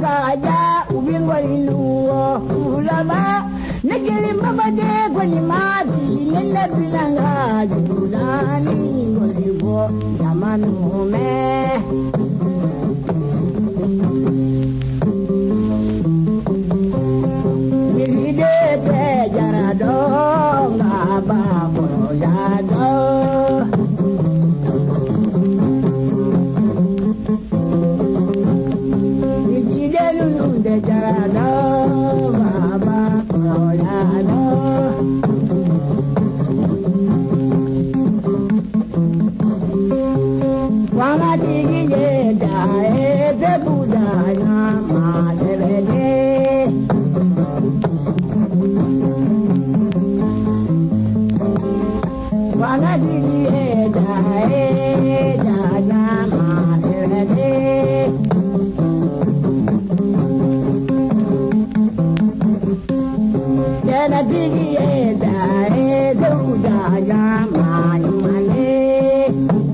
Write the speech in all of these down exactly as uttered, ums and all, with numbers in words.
kaja ubingolinuo ulaba nekeli mabade kwenye maji nenda bilanga julani ngolivo yamanume milide te jarado ngaba koyado de jarado baba koyado wama digi da e de buda na ma de wama digi da e da na ma de na digi e da e da ya mai male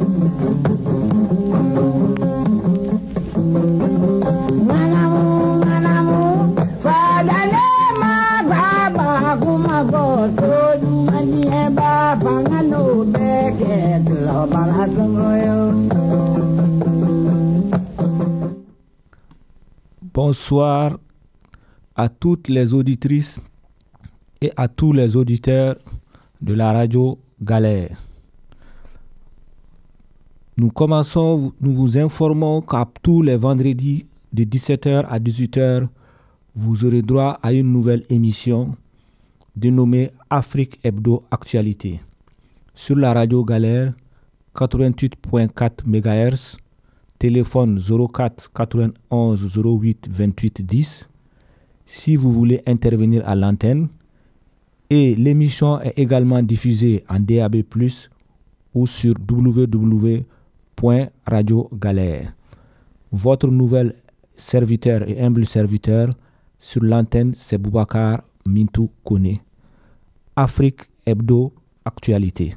manamu manamu fadale ma baba kuma go so du mani e ba pangano beke lo balasoyo. Bonsoir à toutes les auditrices et à tous les auditeurs de la radio Galère. Nous commençons, nous vous informons qu'à tous les vendredis de dix-sept heures à dix-huit heures, vous aurez droit à une nouvelle émission dénommée Afrique Hebdo Actualité sur la radio Galère quatre-vingt-huit virgule quatre mégahertz, téléphone zéro quatre quatre-vingt-onze zéro huit vingt-huit dix. Si vous voulez intervenir à l'antenne, et l'émission est également diffusée en D A B plus, ou sur w w w point radio galère. Votre nouvel serviteur et humble serviteur sur l'antenne, c'est Boubacar Mintou Kone. Afrique Hebdo Actualité.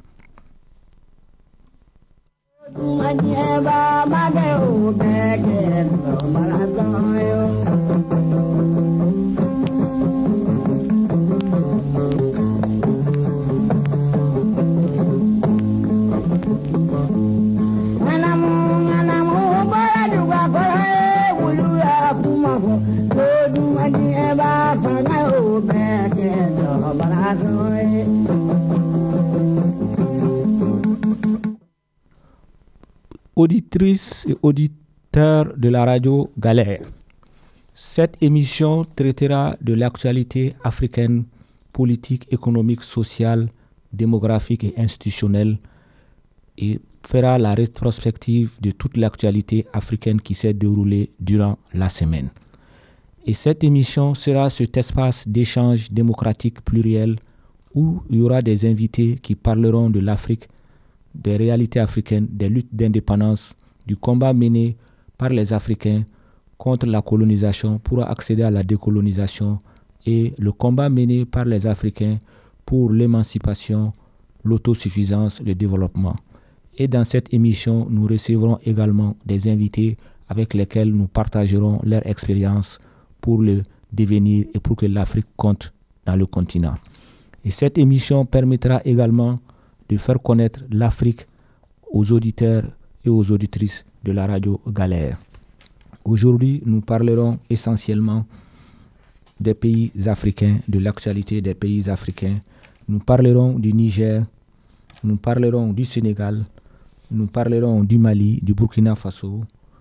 Auditrices et auditeurs de la radio Galère, cette émission traitera de l'actualité africaine, politique, économique, sociale, démographique et institutionnelle et fera la rétrospective de toute l'actualité africaine qui s'est déroulée durant la semaine. Et cette émission sera cet espace d'échange démocratique pluriel où il y aura des invités qui parleront de l'Afrique, des réalités africaines, des luttes d'indépendance, du combat mené par les Africains contre la colonisation pour accéder à la décolonisation et le combat mené par les Africains pour l'émancipation, l'autosuffisance, le développement. Et dans cette émission, nous recevrons également des invités avec lesquels nous partagerons leur expérience pour le devenir et pour que l'Afrique compte dans le continent. Et cette émission permettra également de faire connaître l'Afrique aux auditeurs et aux auditrices de la radio Galère. Aujourd'hui, nous parlerons essentiellement des pays africains, de l'actualité des pays africains. Nous parlerons du Niger, nous parlerons du Sénégal, nous parlerons du Mali, du Burkina Faso,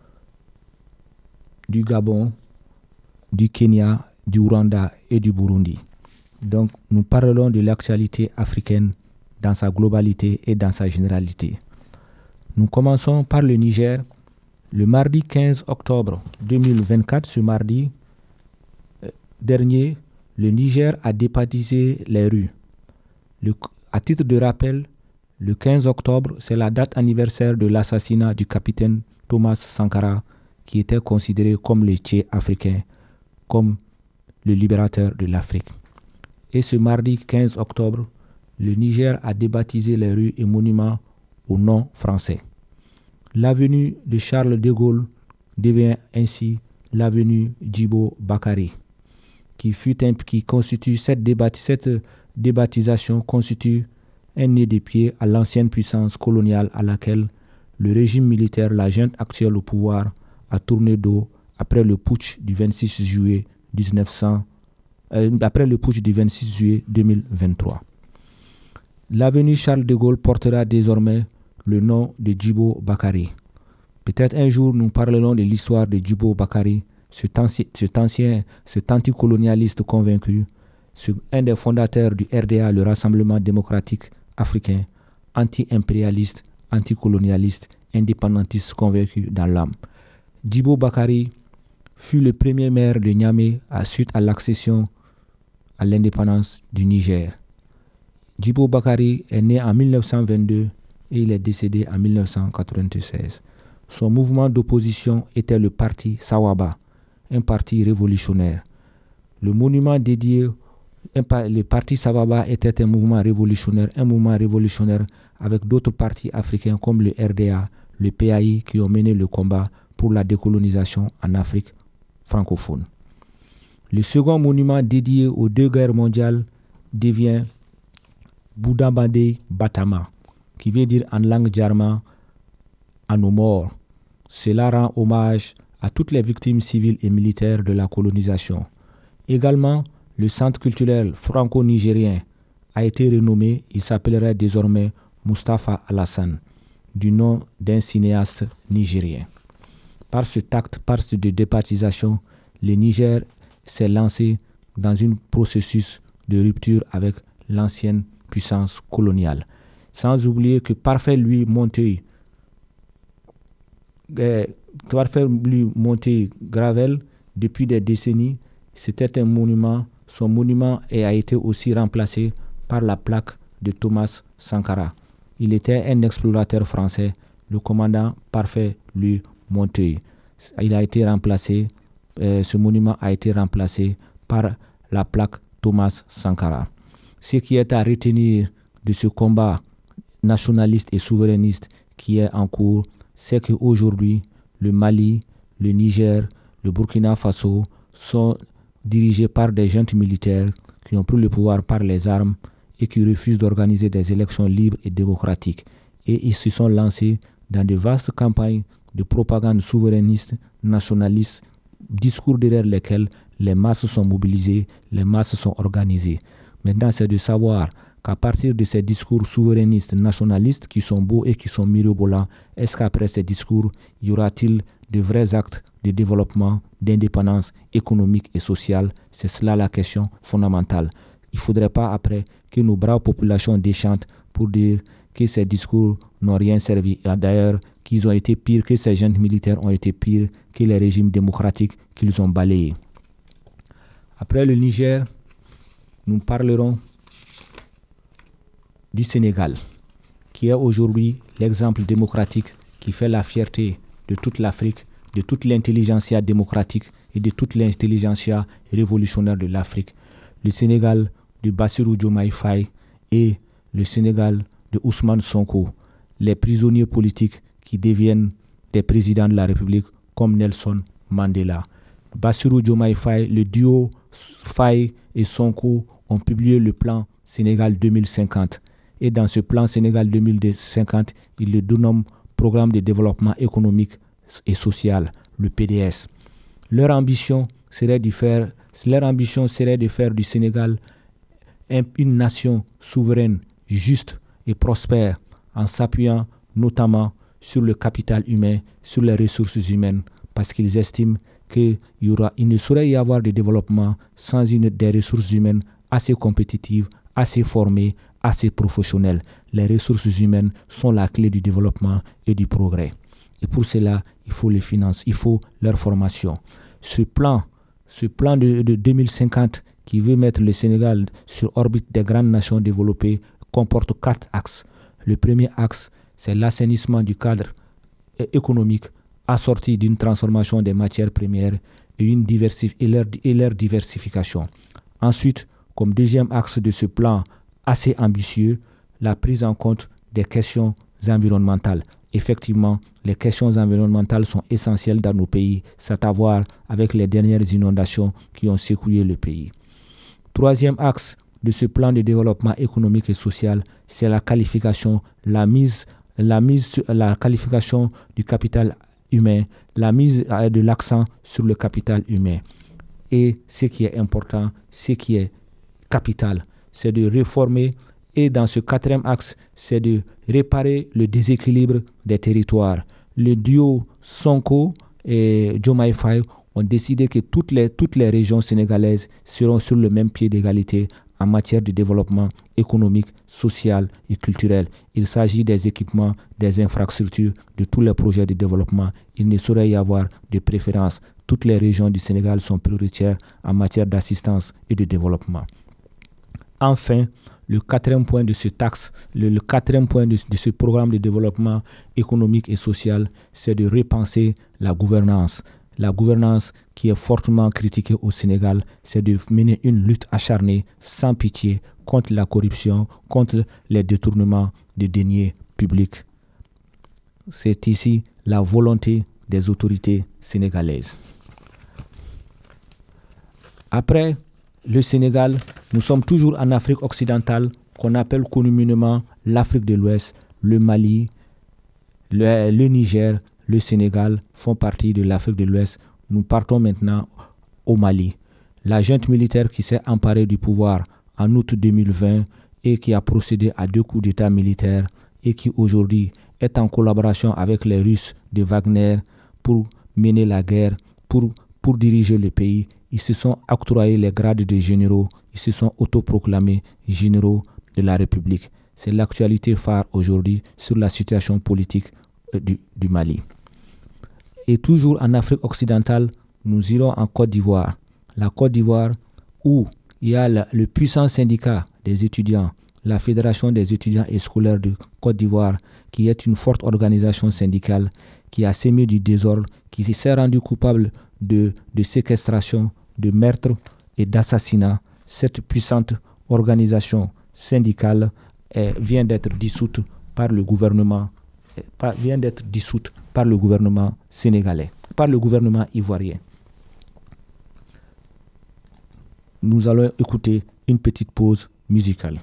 du Gabon, du Kenya, du Rwanda et du Burundi. Donc, nous parlerons de l'actualité africaine dans sa globalité et dans sa généralité. Nous commençons par le Niger. Le mardi quinze octobre deux mille vingt-quatre, ce mardi euh, dernier, le Niger a débaptisé les rues. Le, à titre de rappel, le quinze octobre, c'est la date anniversaire de l'assassinat du capitaine Thomas Sankara, qui était considéré comme le Tché africain, comme le libérateur de l'Afrique. Et ce mardi quinze octobre, le Niger a débaptisé les rues et monuments au nom français. L'avenue de Charles de Gaulle devient ainsi l'avenue Djibo Bakary, qui, fut un, qui constitue cette, débat, cette débaptisation constitue un nez de pied à l'ancienne puissance coloniale à laquelle le régime militaire, la junte actuelle au pouvoir, a tourné dos après le putsch du vingt-six juillet mille neuf cents, euh, après le putsch du vingt-six juillet deux mille vingt-trois. L'avenue Charles de Gaulle portera désormais le nom de Djibo Bakary. Peut-être un jour nous parlerons de l'histoire de Djibo Bakary, cet ancien, cet ancien, cet anticolonialiste convaincu, ce, un des fondateurs du R D A, le Rassemblement démocratique africain, anti-impérialiste, anticolonialiste, indépendantiste convaincu dans l'âme. Djibo Bakary fut le premier maire de Niamey à suite à l'accession à l'indépendance du Niger. Djibo Bakary est né en mille neuf cent vingt-deux et il est décédé en mille neuf cent quatre-vingt-seize. Son mouvement d'opposition était le parti Sawaba, un parti révolutionnaire. Le monument dédié, un, le parti Sawaba était un mouvement révolutionnaire, un mouvement révolutionnaire avec d'autres partis africains comme le R D A, le P A I qui ont mené le combat pour la décolonisation en Afrique francophone. Le second monument dédié aux deux guerres mondiales devient Boudambadé Batama, qui veut dire en langue djarma à nos morts. Cela rend hommage à toutes les victimes civiles et militaires de la colonisation. Également, le centre culturel franco-nigérien a été renommé, il s'appellerait désormais Mustapha Alassane, du nom d'un cinéaste nigérien. Par ce acte, par ce de départisation, le Niger s'est lancé dans un processus de rupture avec l'ancienne puissance coloniale. Sans oublier que Parfait Louis Monteuil, euh, Parfait Louis Monteuil Gravel, depuis des décennies, c'était un monument. Son monument a été aussi remplacé par la plaque de Thomas Sankara. Il était un explorateur français, le commandant Parfait Louis Monteuil. Il a été remplacé, euh, ce monument a été remplacé par la plaque Thomas Sankara. Ce qui est à retenir de ce combat nationaliste et souverainiste qui est en cours, c'est qu'aujourd'hui, le Mali, le Niger, le Burkina Faso sont dirigés par des juntes militaires qui ont pris le pouvoir par les armes et qui refusent d'organiser des élections libres et démocratiques. Et ils se sont lancés dans de vastes campagnes de propagande souverainiste, nationaliste, discours derrière lesquels les masses sont mobilisées, les masses sont organisées. Maintenant, c'est de savoir qu'à partir de ces discours souverainistes, nationalistes qui sont beaux et qui sont mirobolants, est-ce qu'après ces discours, y aura-t-il de vrais actes de développement, d'indépendance économique et sociale? C'est cela la question fondamentale. Il ne faudrait pas après que nos braves populations déchantent pour dire que ces discours n'ont rien servi. Et d'ailleurs, qu'ils ont été pires, que ces jeunes militaires ont été pires que les régimes démocratiques qu'ils ont balayés. Après le Niger, nous parlerons du Sénégal, qui est aujourd'hui l'exemple démocratique qui fait la fierté de toute l'Afrique, de toute l'intelligentsia démocratique et de toute l'intelligentsia révolutionnaire de l'Afrique. Le Sénégal de Bassirou Diomaye Faye et le Sénégal de Ousmane Sonko, les prisonniers politiques qui deviennent des présidents de la République comme Nelson Mandela. Bassirou Diomaye Faye, le duo Faye et Sonko ont publié le plan Sénégal deux mille cinquante. Et dans ce plan Sénégal deux mille cinquante, ils le dénomment Programme de développement économique et social, le P D S. Leur ambition serait de faire, leur ambition serait de faire du Sénégal une nation souveraine, juste et prospère, en s'appuyant notamment sur le capital humain, sur les ressources humaines, parce qu'ils estiment qu'il y aura, il ne saurait y avoir de développement sans une des ressources humaines assez compétitives, assez formées, assez professionnelles. Les ressources humaines sont la clé du développement et du progrès. Et pour cela, il faut les finances, il faut leur formation. Ce plan, ce plan de, de deux mille cinquante qui veut mettre le Sénégal sur orbite des grandes nations développées comporte quatre axes. Le premier axe, c'est l'assainissement du cadre économique assorti d'une transformation des matières premières et, une diversif- et, leur, et leur diversification. Ensuite, comme deuxième axe de ce plan assez ambitieux, la prise en compte des questions environnementales. Effectivement, les questions environnementales sont essentielles dans nos pays, c'est à voir avec les dernières inondations qui ont secoué le pays. Troisième axe de ce plan de développement économique et social, c'est la qualification, la mise, la mise, la qualification du capital humain, la mise de l'accent sur le capital humain. Et ce qui est important, ce qui est capital, c'est de réformer. Et dans ce quatrième axe, c'est de réparer le déséquilibre des territoires. Le duo Sonko et Diomaye Faye ont décidé que toutes les, toutes les régions sénégalaises seront sur le même pied d'égalité en matière de développement économique, social et culturel. Il s'agit des équipements, des infrastructures, de tous les projets de développement. Il ne saurait y avoir de préférence. Toutes les régions du Sénégal sont prioritaires en matière d'assistance et de développement. Enfin, le quatrième point de ce taxe, le, le quatrième point de, de ce programme de développement économique et social, c'est de repenser la gouvernance. La gouvernance qui est fortement critiquée au Sénégal, c'est de mener une lutte acharnée, sans pitié, contre la corruption, contre les détournements de deniers publics. C'est ici la volonté des autorités sénégalaises. Après le Sénégal, nous sommes toujours en Afrique occidentale, qu'on appelle communément l'Afrique de l'Ouest, le Mali, le, le Niger, le Sénégal font partie de l'Afrique de l'Ouest. Nous partons maintenant au Mali. La junte militaire qui s'est emparée du pouvoir en août deux mille vingt et qui a procédé à deux coups d'État militaires et qui aujourd'hui est en collaboration avec les Russes de Wagner pour mener la guerre, pour, pour diriger le pays. Ils se sont octroyés les grades de généraux, ils se sont autoproclamés généraux de la République. C'est l'actualité phare aujourd'hui sur la situation politique du, du Mali. Et toujours en Afrique occidentale, nous irons en Côte d'Ivoire. La Côte d'Ivoire où il y a le, le puissant syndicat des étudiants, la Fédération des étudiants et scolaires de Côte d'Ivoire, qui est une forte organisation syndicale, qui a sémé du désordre, qui s'est rendu coupable de, de séquestration, de meurtre et d'assassinat. Cette puissante organisation syndicale eh, vient d'être dissoute par le gouvernement, eh, par, vient d'être dissoute par le gouvernement sénégalais, par le gouvernement ivoirien. Nous allons écouter une petite pause musicale.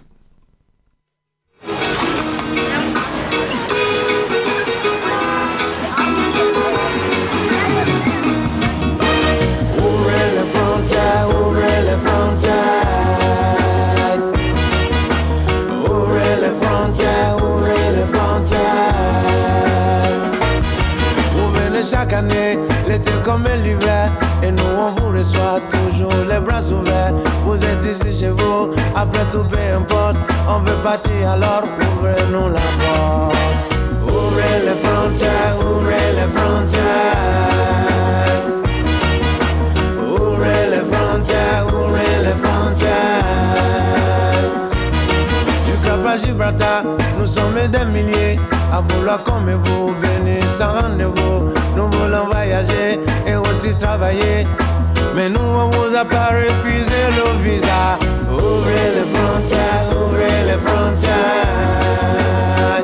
Chaque année, l'été comme l'hiver, et nous on vous reçoit toujours les bras ouverts. Vous êtes ici chez vous, après tout peu importe, on veut partir alors ouvrez-nous la porte. Ouvrez les frontières, ouvrez les frontières. Ouvrez les frontières, ouvrez les frontières. Du Cap à Gibraltar, nous sommes des milliers à vouloir comme vous, venez sans rendez-vous. Nous voulons voyager et aussi travailler, mais nous on vous a pas refusé le visa. Ouvrez les frontières, ouvrez les frontières.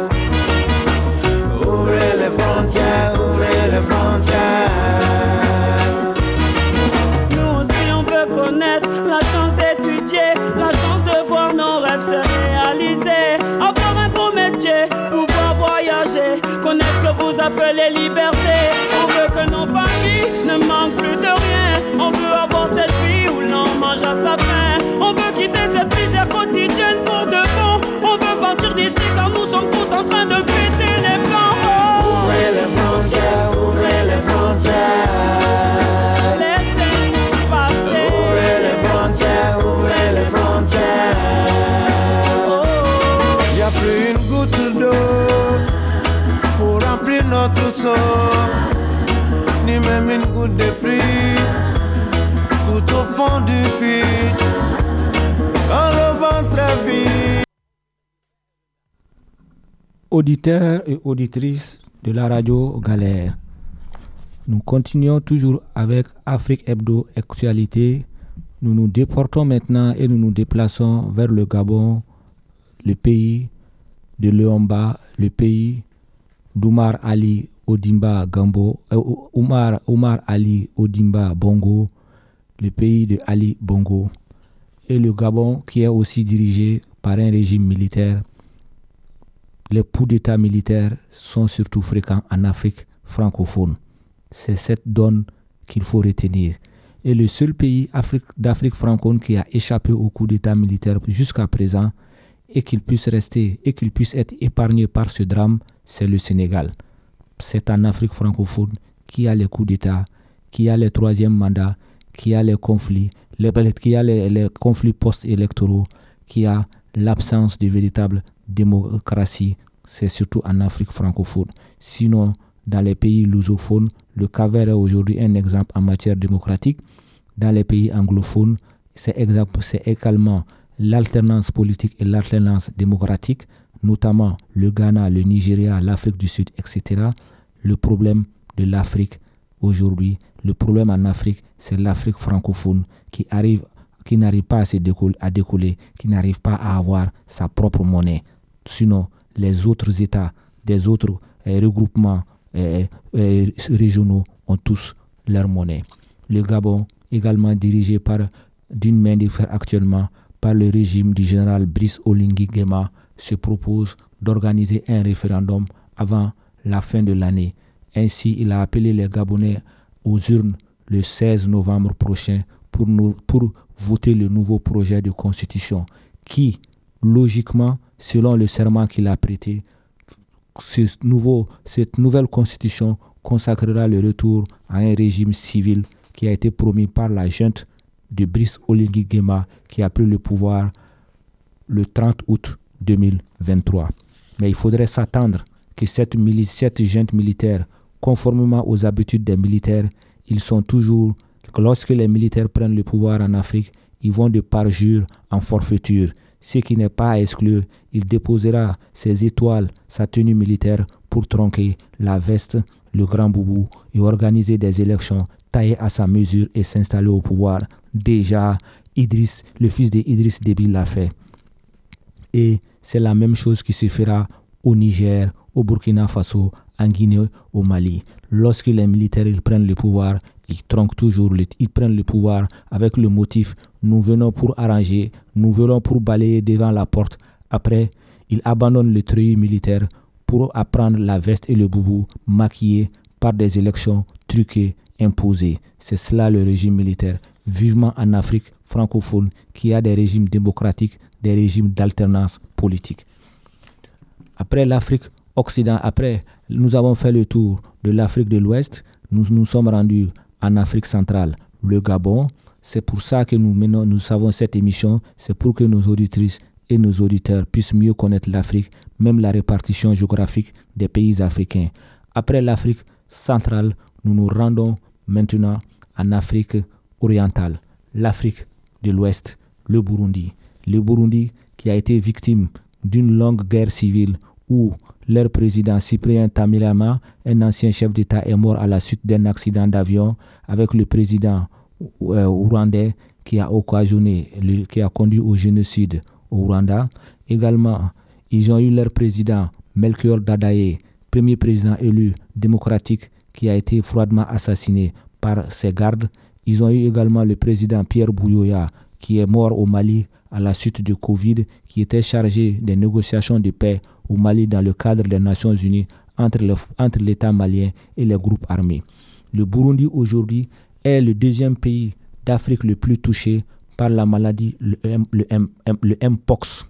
Ouvrez les frontières, ouvrez les frontières. Nous aussi on veut connaître la chance d'étudier, la chance de voir nos rêves se réaliser, avoir un beau métier, pouvoir voyager, connaître ce que vous appelez liberté. On veut que nos familles ne manquent plus de rien. On veut avoir cette vie où l'on mange à sa faim. On veut quitter cette misère quotidienne pour de bon. On veut partir d'ici car nous sommes tous en train de péter les plans. Oh. Ouvrez les frontières, ouvrez les frontières. Laissez-nous passer. Ouvrez les frontières, ouvrez les frontières. Oh. Y a plus une goutte d'eau pour remplir notre seau, ni même une goutte de pluie tout au fond du puits, quand le ventre est vide. Auditeurs et auditrices de la radio Galère, nous continuons toujours avec Afrique Hebdo Actualité. Nous nous déportons maintenant et nous nous déplaçons vers le Gabon, le pays de Léomba, le pays d'Oumar Ali Odimba Gambo, euh, Oumar, Oumar Ali Odimba Bongo, le pays de Ali Bongo, et le Gabon qui est aussi dirigé par un régime militaire. Les coups d'État militaires sont surtout fréquents en Afrique francophone. C'est cette donne qu'il faut retenir. Et le seul pays Afrique, d'Afrique francophone qui a échappé au coup d'État militaire jusqu'à présent et qu'il puisse rester et qu'il puisse être épargné par ce drame, c'est le Sénégal. C'est en Afrique francophone qu'il y a les coups d'État, qu'il y a les troisième mandats, qu'il y a les conflits, les, qu'il y a les, les conflits post-électoraux, qu'il y a l'absence de véritable démocratie. C'est surtout en Afrique francophone. Sinon, dans les pays lusophones, le Cap-Vert est aujourd'hui un exemple en matière démocratique. Dans les pays anglophones, c'est, exemple, c'est également l'alternance politique et l'alternance démocratique, notamment le Ghana, le Nigeria, l'Afrique du Sud, et cetera. Le problème de l'Afrique aujourd'hui, le problème en Afrique, c'est l'Afrique francophone qui arrive, qui n'arrive pas à se décoller, à décoller, qui n'arrive pas à avoir sa propre monnaie. Sinon, les autres États, des autres euh, regroupements euh, euh, régionaux ont tous leur monnaie. Le Gabon, également dirigé par, d'une main de fer actuellement, par le régime du général Brice Oligui Nguema, se propose d'organiser un référendum avant la fin de l'année. Ainsi, il a appelé les Gabonais aux urnes le seize novembre prochain pour, nous, pour voter le nouveau projet de constitution qui, logiquement, selon le serment qu'il a prêté, ce nouveau, cette nouvelle constitution consacrera le retour à un régime civil qui a été promis par la junte de Brice Oligui Nguema qui a pris le pouvoir le trente août deux mille vingt-trois. Mais il faudrait s'attendre que cette, milice, cette junte militaire, conformément aux habitudes des militaires, ils sont toujours, lorsque les militaires prennent le pouvoir en Afrique, ils vont de parjure en forfaiture. Ce qui n'est pas à exclure, il déposera ses étoiles, sa tenue militaire pour tronquer la veste, le grand boubou et organiser des élections taillées à sa mesure et s'installer au pouvoir. Déjà, Idriss, le fils d'Idriss Déby l'a fait. Et c'est la même chose qui se fera au Niger, au Burkina Faso, en Guinée, au Mali. Lorsque les militaires ils prennent le pouvoir, ils tronquent toujours, le, ils prennent le pouvoir avec le motif « nous venons pour arranger, nous venons pour balayer devant la porte ». Après, ils abandonnent le treillis militaire pour apprendre la veste et le boubou maquillés par des élections truquées, imposées. C'est cela le régime militaire. Vivement en Afrique francophone, qui a des régimes démocratiques, des régimes d'alternance politique. Après l'Afrique occidentale, après nous avons fait le tour de l'Afrique de l'Ouest, nous nous sommes rendus en Afrique centrale, le Gabon. C'est pour ça que nous menons, nous savons cette émission, c'est pour que nos auditrices et nos auditeurs puissent mieux connaître l'Afrique, même la répartition géographique des pays africains. Après l'Afrique centrale, nous nous rendons maintenant en Afrique orientale, l'Afrique de l'Ouest, le Burundi. Le Burundi qui a été victime d'une longue guerre civile où leur président Cyprien Tamirama, un ancien chef d'État, est mort à la suite d'un accident d'avion avec le président euh, ougandais qui a occasionné, le, qui a conduit au génocide au Rwanda. Également, ils ont eu leur président Melchior Dadaye, premier président élu démocratique qui a été froidement assassiné par ses gardes. Ils ont eu également le président Pierre Buyoya qui est mort au Mali à la suite du Covid, qui était chargé des négociations de paix au Mali dans le cadre des Nations Unies entre, le, entre l'État malien et les groupes armés. Le Burundi aujourd'hui est le deuxième pays d'Afrique le plus touché par la maladie, le, le, le, le Mpox.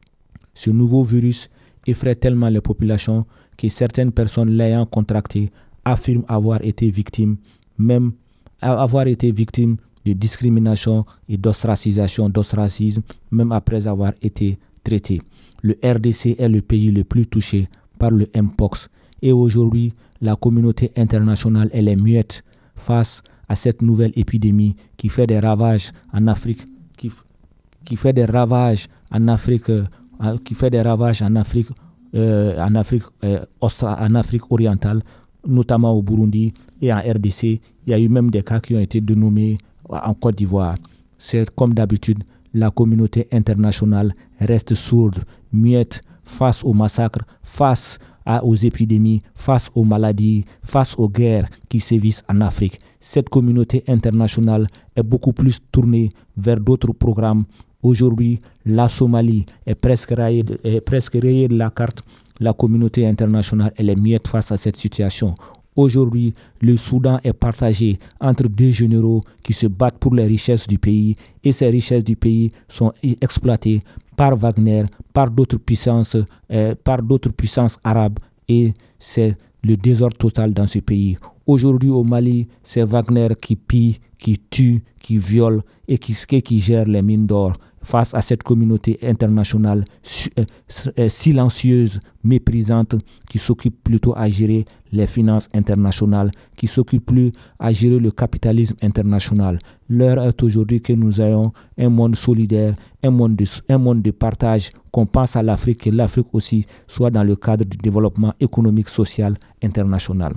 Ce nouveau virus effraie tellement les populations que certaines personnes l'ayant contracté affirment avoir été victimes, même avoir été victimes de discrimination et d'ostracisation, d'ostracisme, même après avoir été traités. Le R D C est le pays le plus touché par le Mpox. Et aujourd'hui, la communauté internationale elle est muette face à cette nouvelle épidémie qui fait des ravages en Afrique, qui, qui fait des ravages en Afrique, euh, qui fait des ravages en Afrique, euh, en Afrique, euh, ostra, en Afrique orientale, notamment au Burundi et en R D C. Il y a eu même des cas qui ont été dénommés en Côte d'Ivoire. C'est comme d'habitude, la communauté internationale reste sourde, muette face au massacre, face à, aux épidémies, face aux maladies, face aux guerres qui sévissent en Afrique. Cette communauté internationale est beaucoup plus tournée vers d'autres programmes. Aujourd'hui, la Somalie est presque rayée de, est presque rayée de la carte. La communauté internationale elle est muette face à cette situation. Aujourd'hui, le Soudan est partagé entre deux généraux qui se battent pour les richesses du pays et ces richesses du pays sont exploitées par Wagner, par d'autres puissances, euh, par d'autres puissances arabes et c'est le désordre total dans ce pays. Aujourd'hui au Mali, c'est Wagner qui pille, qui tue, qui viole et qui, qui gère les mines d'or. Face à cette communauté internationale euh, silencieuse, méprisante, qui s'occupe plutôt à gérer les finances internationales, qui s'occupe plus à gérer le capitalisme international. L'heure est aujourd'hui que nous ayons un monde solidaire, un monde de, un monde de partage, qu'on pense à l'Afrique, que l'Afrique aussi soit dans le cadre du développement économique, social, international.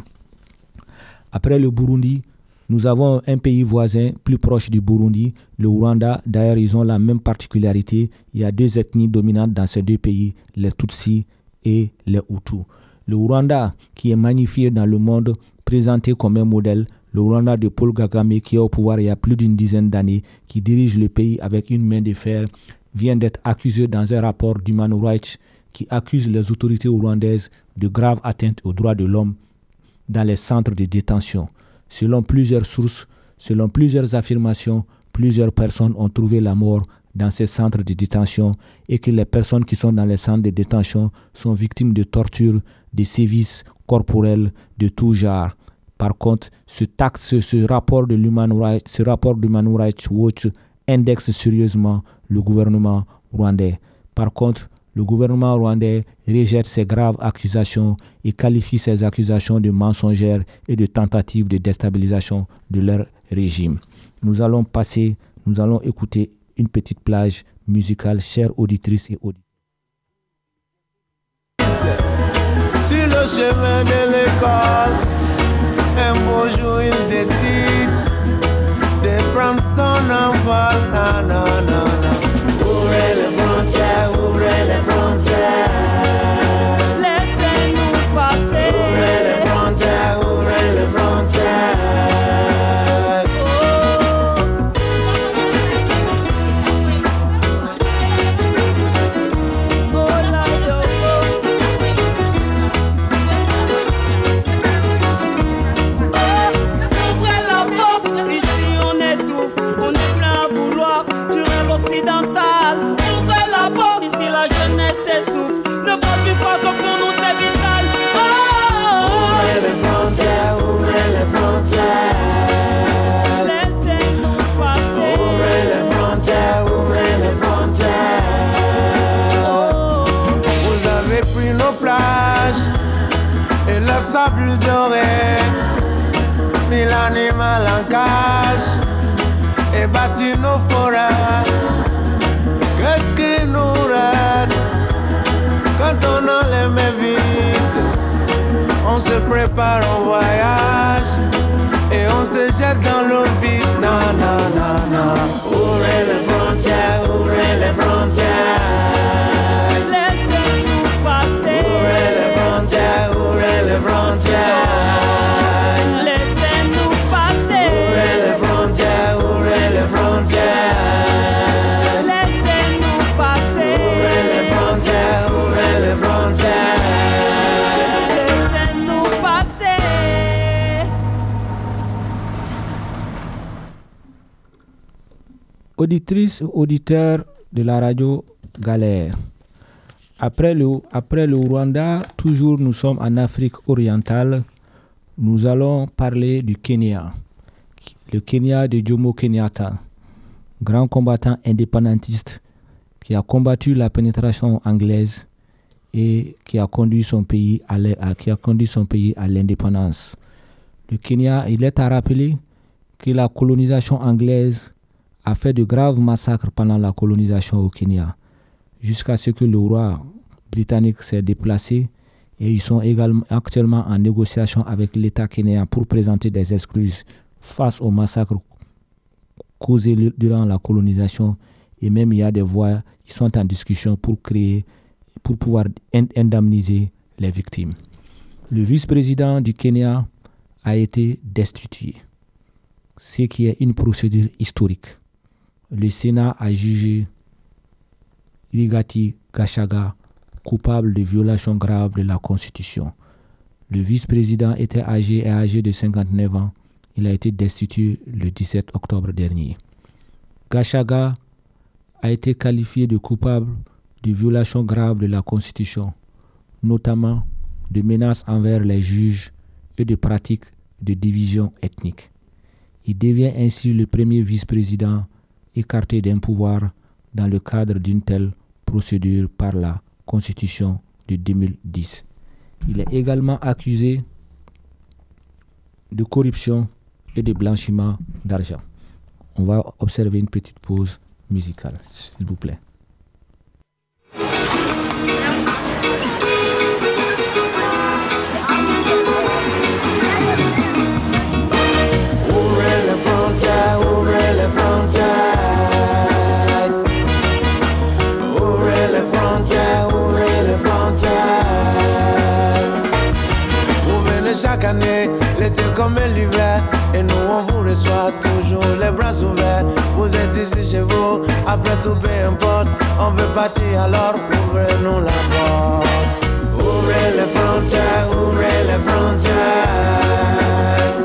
Après le Burundi, nous avons un pays voisin plus proche du Burundi, le Rwanda. D'ailleurs, ils ont la même particularité. Il y a deux ethnies dominantes dans ces deux pays, les Tutsis et les Hutus. Le Rwanda, qui est magnifié dans le monde, présenté comme un modèle, le Rwanda de Paul Kagame, qui est au pouvoir il y a plus d'une dizaine d'années, qui dirige le pays avec une main de fer, vient d'être accusé dans un rapport d'Human Rights qui accuse les autorités rwandaises de graves atteintes aux droits de l'homme dans les centres de détention. Selon plusieurs sources, selon plusieurs affirmations, plusieurs personnes ont trouvé la mort dans ces centres de détention et que les personnes qui sont dans les centres de détention sont victimes de tortures, de sévices corporels de tout genre. Par contre, ce, taxe, ce, ce rapport de l'Human Rights, ce rapport de Human Rights Watch indexe sérieusement le gouvernement rwandais. Par contre, le gouvernement rwandais rejette ces graves accusations et qualifie ces accusations de mensongères et de tentatives de déstabilisation de leur régime. Nous allons passer, nous allons écouter une petite plage musicale, chères auditrices et auditeurs. Sur le chemin de l'école, un beau jour il décide de prendre son envol. Non, non, non, non. Ouvrez les frontières, ouvrez les frontières. Laissez-nous passer. Ouvrez les frontières, ouvrez les frontières. Et leur sable doré, mis l'animal en cage et battu nos forêts. Qu'est-ce qui nous reste quand on a les mains vides? On se prépare au voyage et on se jette dans l'eau vide. Non, non, non, non. Ouvrez les frontières, ouvrez les frontières. Ouvrez les frontières, laissez-nous passer. Ouvrez les frontières, ouvrez les frontières. Laissez-nous passer. Ouvrez les frontières, ouvrez les frontières. Laissez-nous passer. Auditrices, auditeurs de la radio Galère. Après le, après le Rwanda, toujours nous sommes en Afrique orientale, nous allons parler du Kenya. Le Kenya de Jomo Kenyatta, grand combattant indépendantiste qui a combattu la pénétration anglaise et qui a conduit son pays à, à, qui a conduit son pays à l'indépendance. Le Kenya, il est à rappeler que la colonisation anglaise a fait de graves massacres pendant la colonisation au Kenya, jusqu'à ce que le roi britannique s'est déplacé et ils sont également actuellement en négociation avec l'État kényan pour présenter des excuses face aux massacres causés durant la colonisation et même il y a des voix qui sont en discussion pour créer, pour pouvoir indemniser les victimes. Le vice-président du Kenya a été destitué, ce qui est une procédure historique. Le Sénat a jugé Rigathi Gachagua coupable de violation grave de la Constitution. Le vice-président était âgé et âgé de cinquante-neuf ans. Il a été destitué le dix-sept octobre dernier. Gachagua a été qualifié de coupable de violation grave de la Constitution, notamment de menaces envers les juges et de pratiques de division ethnique. Il devient ainsi le premier vice-président écarté d'un pouvoir dans le cadre d'une telle procédure par la Constitution de deux mille dix. Il est également accusé de corruption et de blanchiment d'argent. On va observer une petite pause musicale, s'il vous plaît. Ouvrez les frontières, ouvrez les frontières. Ouvrez les frontières, ouvrez les frontières. Vous venez chaque année, l'été comme l'hiver, et nous on vous reçoit toujours les bras ouverts. Vous êtes ici chez vous, après tout peu importe. On veut partir alors ouvrez-nous la porte. Ouvrez les frontières, ouvrez les frontières.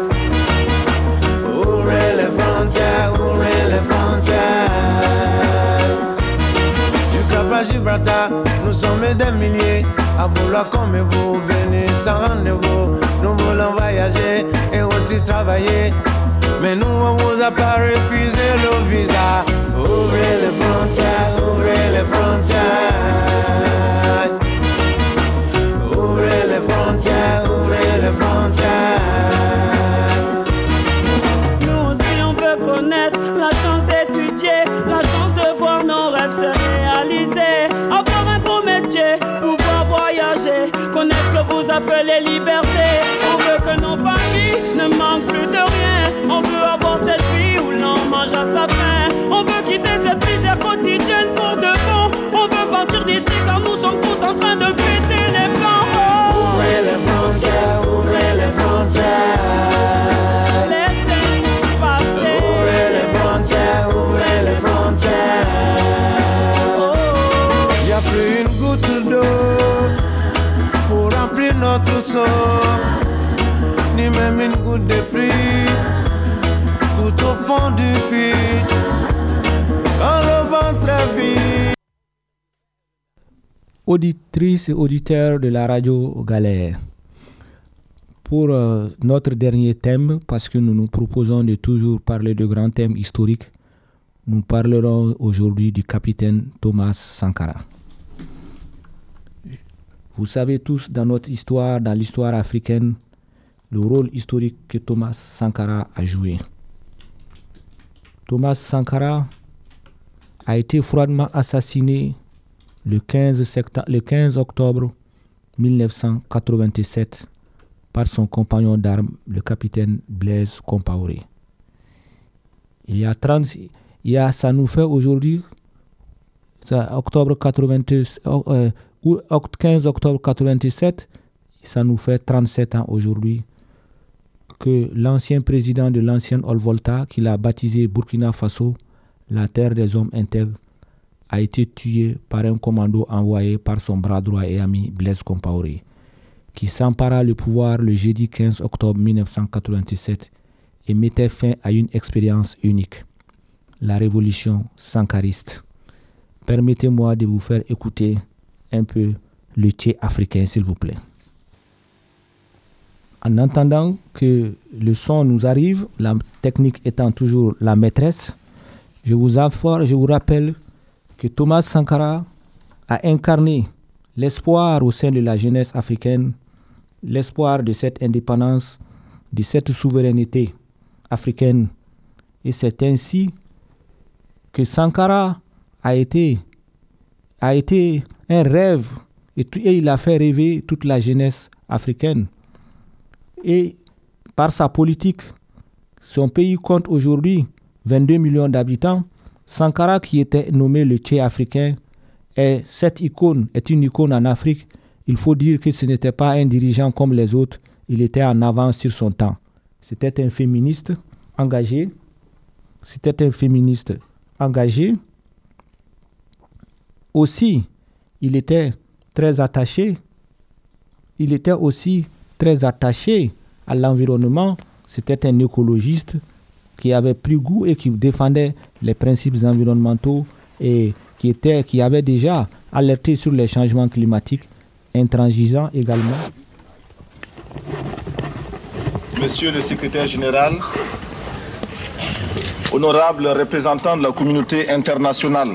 Ouvrez les frontières, ouvrez les frontières. Du Cap à Gibraltar, nous sommes des milliers à vouloir comme vous, venez sans rendez-vous. Nous voulons voyager et aussi travailler, mais nous on vous a pas refusé le visa. Ouvrez les frontières, ouvrez les frontières. Ouvrez les frontières, ouvrez les frontières. Nous aussi on veut connaître la chance d'étudier, la chance de voir nos rêves se réaliser, avoir un beau métier, pouvoir voyager, connaître ce que vous appelez liberté. On veut que nos familles ne manquent plus de rien. On veut avoir cette vie où l'on mange à sa faim. On veut quitter cette misère quotidienne pour de bon. On veut partir d'ici car nous sommes tous en train de péter les plans. Oh. Ouvrez les frontières, ouvrez les frontières. Laissez-nous passer. Ouvrez les frontières, ouvrez les frontières. Oh. Y a plus une goutte d'eau pour remplir notre seau, ni même une goutte de pluie tout au fond du puits, quand le ventre est vide. Auditrices et auditeurs de la radio Galère, pour euh, notre dernier thème, parce que nous nous proposons de toujours parler de grands thèmes historiques, nous parlerons aujourd'hui du capitaine Thomas Sankara. Vous savez tous dans notre histoire, dans l'histoire africaine, le rôle historique que Thomas Sankara a joué. Thomas Sankara a été froidement assassiné le quinze, septembre, le quinze octobre mille neuf cent quatre-vingt-sept par son compagnon d'armes, le capitaine Blaise Compaoré. Il y a trente, il y a, ça nous fait aujourd'hui, ça, octobre quatre-vingt-sept, euh, quinze octobre quatre-vingt-sept, ça nous fait trente-sept ans aujourd'hui que l'ancien président de l'ancienne Haute-Volta, qu'il a baptisé Burkina Faso, la terre des hommes intègres, a été tué par un commando envoyé par son bras droit et ami Blaise Compaoré, qui s'empara le pouvoir le jeudi quinze octobre mille neuf cent quatre-vingt-sept et mettait fin à une expérience unique, la révolution sankariste. Permettez-moi de vous faire écouter un peu le tché africain, s'il vous plaît. En entendant que le son nous arrive, la technique étant toujours la maîtresse, je vous informe, je vous rappelle que Thomas Sankara a incarné l'espoir au sein de la jeunesse africaine, l'espoir de cette indépendance, de cette souveraineté africaine. Et c'est ainsi que Sankara a été, a été un rêve et, tout, et il a fait rêver toute la jeunesse africaine. Et par sa politique, son pays compte aujourd'hui vingt-deux millions d'habitants. Sankara, qui était nommé le Tché africain, est, cette icône est une icône en Afrique il faut dire que ce n'était pas un dirigeant comme les autres, il était en avance sur son temps. C'était un féministe engagé. C'était un féministe engagé. Aussi, il était très attaché. Il était aussi très attaché à l'environnement. C'était un écologiste qui avait pris goût et qui défendait les principes environnementaux et qui, était, qui avait déjà alerté sur les changements climatiques, intransigeant également. Monsieur le secrétaire général, honorable représentant de la communauté internationale,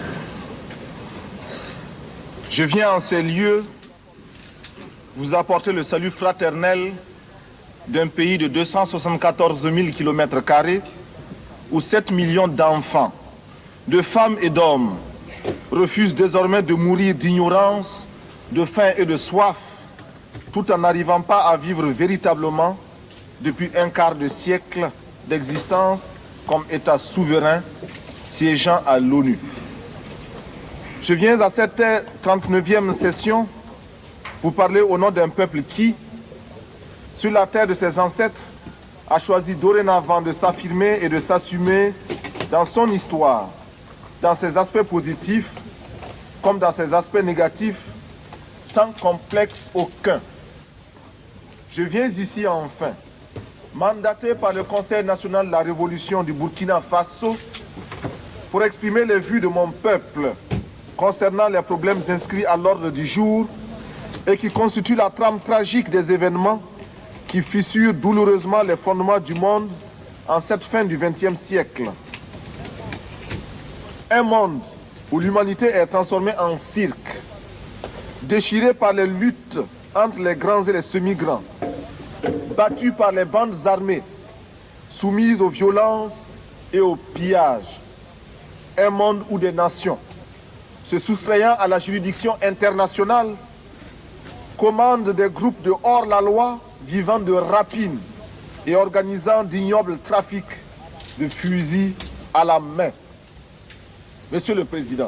je viens en ces lieux vous apporter le salut fraternel d'un pays de deux cent soixante-quatorze mille kilomètres carrés où sept millions d'enfants, de femmes et d'hommes refusent désormais de mourir d'ignorance, de faim et de soif, tout en n'arrivant pas à vivre véritablement depuis un quart de siècle d'existence comme État souverain siégeant à l'ONU. Je viens à cette trente-neuvième session vous parler au nom d'un peuple qui, sur la terre de ses ancêtres, a choisi dorénavant de s'affirmer et de s'assumer dans son histoire, dans ses aspects positifs comme dans ses aspects négatifs, sans complexe aucun. Je viens ici enfin, mandaté par le Conseil national de la Révolution du Burkina Faso, pour exprimer les vues de mon peuple concernant les problèmes inscrits à l'ordre du jour et qui constituent la trame tragique des événements qui fissurent douloureusement les fondements du monde en cette fin du vingtième siècle. Un monde où l'humanité est transformée en cirque, déchiré par les luttes entre les grands et les semi-grands, battu par les bandes armées, soumises aux violences et aux pillages. Un monde où des nations, se soustrayant à la juridiction internationale, commandent des groupes de hors-la-loi vivant de rapines et organisant d'ignobles trafics de fusils à la main. Monsieur le Président,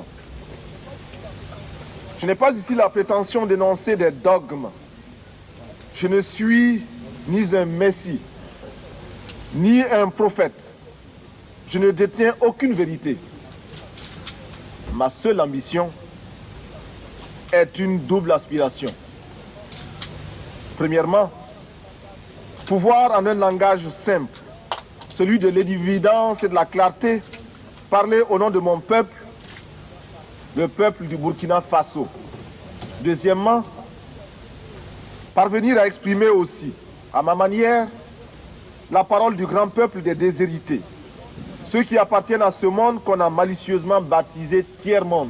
je n'ai pas ici la prétention d'énoncer des dogmes. Je ne suis ni un messie, ni un prophète. Je ne détiens aucune vérité. Ma seule ambition est une double aspiration. Premièrement, pouvoir en un langage simple, celui de l'évidence et de la clarté, parler au nom de mon peuple, le peuple du Burkina Faso. Deuxièmement, parvenir à exprimer aussi, à ma manière, la parole du grand peuple des déshérités, ceux qui appartiennent à ce monde qu'on a malicieusement baptisé tiers-monde.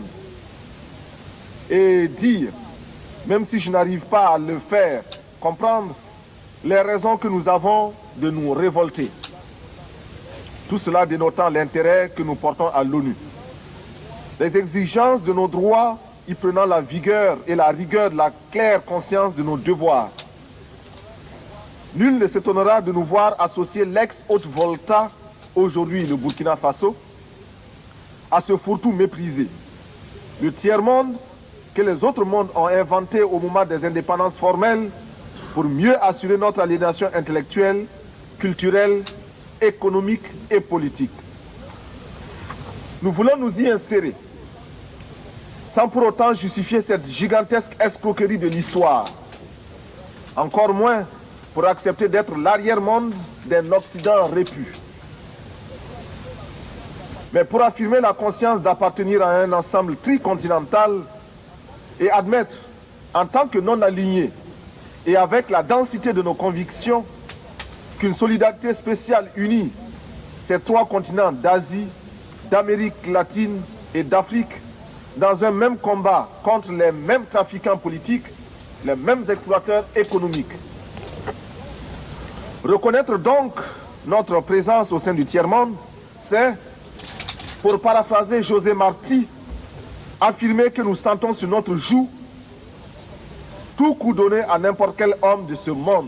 Et dire, même si je n'arrive pas à le faire, comprendre les raisons que nous avons de nous révolter. Tout cela dénotant l'intérêt que nous portons à l'ONU. Les exigences de nos droits y prenant la vigueur et la rigueur de la claire conscience de nos devoirs. Nul ne s'étonnera de nous voir associer l'ex-Haute-Volta, aujourd'hui le Burkina Faso, à ce fourre-tout méprisé. Le tiers-monde que les autres mondes ont inventé au moment des indépendances formelles pour mieux assurer notre aliénation intellectuelle, culturelle, économique et politique. Nous voulons nous y insérer, sans pour autant justifier cette gigantesque escroquerie de l'histoire, encore moins pour accepter d'être l'arrière-monde d'un Occident répu. Mais pour affirmer la conscience d'appartenir à un ensemble tricontinental et admettre, en tant que non-alignés et avec la densité de nos convictions, qu'une solidarité spéciale unit ces trois continents d'Asie, d'Amérique latine et d'Afrique dans un même combat contre les mêmes trafiquants politiques, les mêmes exploiteurs économiques. Reconnaître donc notre présence au sein du tiers-monde, c'est, pour paraphraser José Marti, affirmer que nous sentons sur notre joue tout coup donné à n'importe quel homme de ce monde.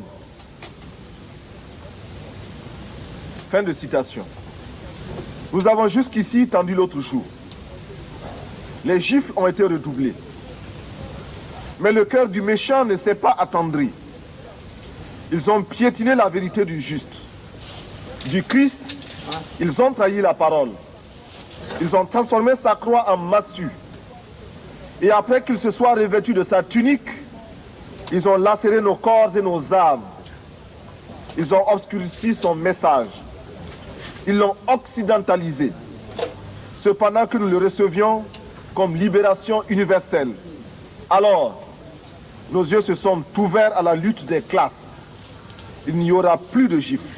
Fin de citation. Nous avons jusqu'ici tendu l'autre jour. Les gifles ont été redoublés. Mais le cœur du méchant ne s'est pas attendri. Ils ont piétiné la vérité du juste. Du Christ, ils ont trahi la parole. Ils ont transformé sa croix en massue. Et après qu'il se soit revêtu de sa tunique, ils ont lacéré nos corps et nos âmes. Ils ont obscurci son message. Ils l'ont occidentalisé. Cependant que nous le recevions comme libération universelle. Alors, nos yeux se sont ouverts à la lutte des classes. Il n'y aura plus de gifles.